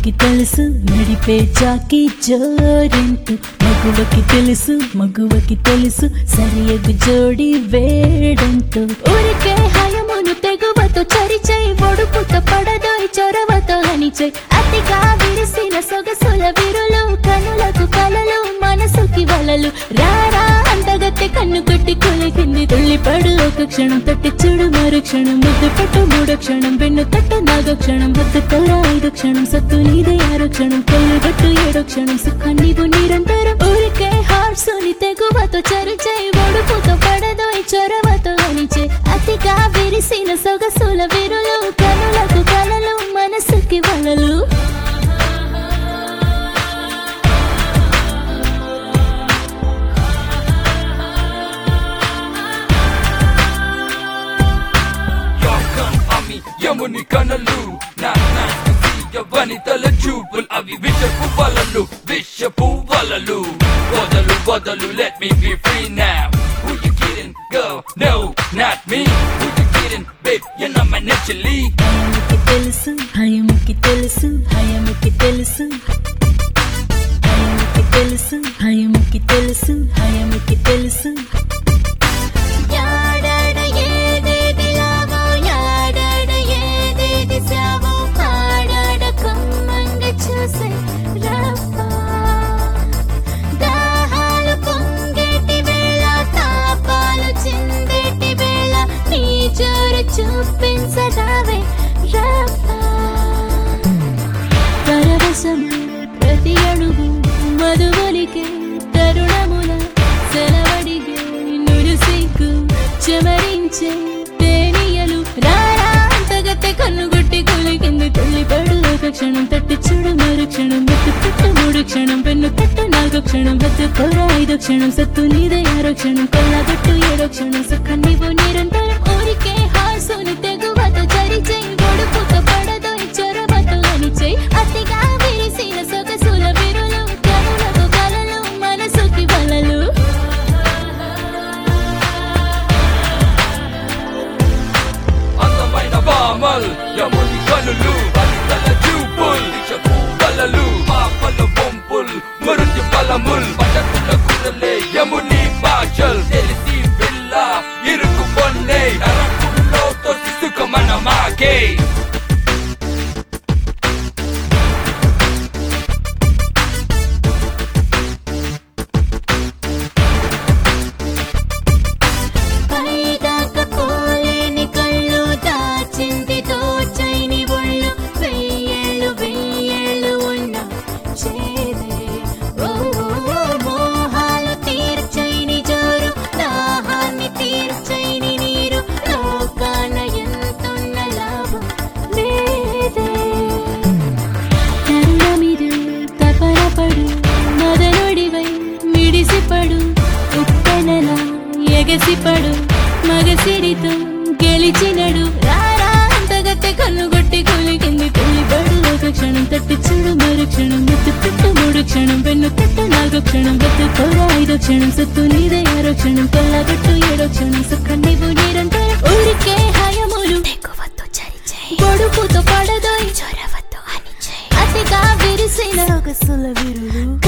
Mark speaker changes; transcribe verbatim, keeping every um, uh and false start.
Speaker 1: నడుముకి తెలుసు నడిపే చాకి జోరెంటు మగువకి తెలుసు మగువకి తెలుసు సరియగు జోడి వేడంటూ ఊరికే హయమును తెగువతో చరిచై ఒడుపుతో పడదోయ్ చొరవతో హనిచై అతిగా విరిసిన సొగసుల విరులు కనులకు కలలు మనసుకి వలలు రారా అంతగత్తె కన్ను కట్టి కొలికింది తుళ్ళిపడు ఒక క్షణం తట్టి చూడు మరు క్షణం ముద్దు పట్టు మూడో క్షణం వెన్ను తట్టు నాగో క్షణం హద్దు తోరా ఐదో క్షణం సత్తు నీదే ఆరో క్షణం కళ్ళు గట్టు ఏడో క్షణం సుఖాన్ని నిరంతరం ఊరికే హార్సుని తెగువతో చరిచై ఒడుపుతో పడదోయ్ చొరవతో హనిచే అతిగా విరిసిన సొగసుల విరులు కనులకు కలలు మనసుకి వలలు
Speaker 2: యముని కనలు నా వనితల చూపులు అవి విషపు వలలు విషపు వలలు వదలు వదలు let me be free now who you kidding girl no not me who you kidding babe you're not my naturally
Speaker 1: హయముకి తెలుసు హయముకి తెలుసు హయముకి తెలుసు హయముకి తెలుసు హయముకి తెలుసు హయముకి తెలుసు చూపించదావే పరవశము ప్రతి అడుగు మధువలికే తరుణముల సెలవడిగే నురుసిగ్గు చెమరించే తేనియలు రారా అంతగత్తె కన్నుగొట్టి కొలికింది తుళ్ళిపడు ఒక క్షణం తట్టి చూడు మరు క్షణం ముద్దు పెట్టు మూడు క్షణం పెన్ను తట్టు నాగో క్షణం హద్దు కోరా ఐదో క్షణం సత్తు నీదే ఆరో క్షణం కొల్లగట్టు ఏడో క్షణం సుఖాన్ని నిరంతరం ఊరికే హాసుని తెగువతో చరిచై ఒడుపుతో పడదోయ్ చొరవతో హనిచై అతిగా విరిసిన సొగసుల విరులు కనులకు కలలు మనసుకి వలలు
Speaker 2: అందమైన బామల్ యముని కనులు వనితల చూపుల్ విషపు వలలు పాపల బొంపుల్ మరుతి బలముల్ పటకుల కురలే యముని భాషల్ తెలిసి పిల్ల ఇరుకు పొన్నే నరకుల్లో తొసి సుఖమన మాకే
Speaker 1: ఎగసిపడు మగసిరితో గెలిచినడు రారా అంతగత్తె కన్నుగొట్టి కొలికింది తుళ్ళిపడు ఒక క్షణం తట్టి చూడు మరు క్షణం ముద్దు పెట్టు మూడు క్షణం వెన్ను తట్టు నాగో క్షణం హద్దు కోరా ఐదో క్షణం సత్తు నీదే ఆరో క్షణం కొల్లగట్టు ఏడో క్షణం సుఖాన్ని నిరంతరం ఊరికే హయములు తెగువతో చరిచై ఒడుపుతో పడదోయ్ చొరవతో హనిచై అతిగా విరిసిన సొగసుల విరులు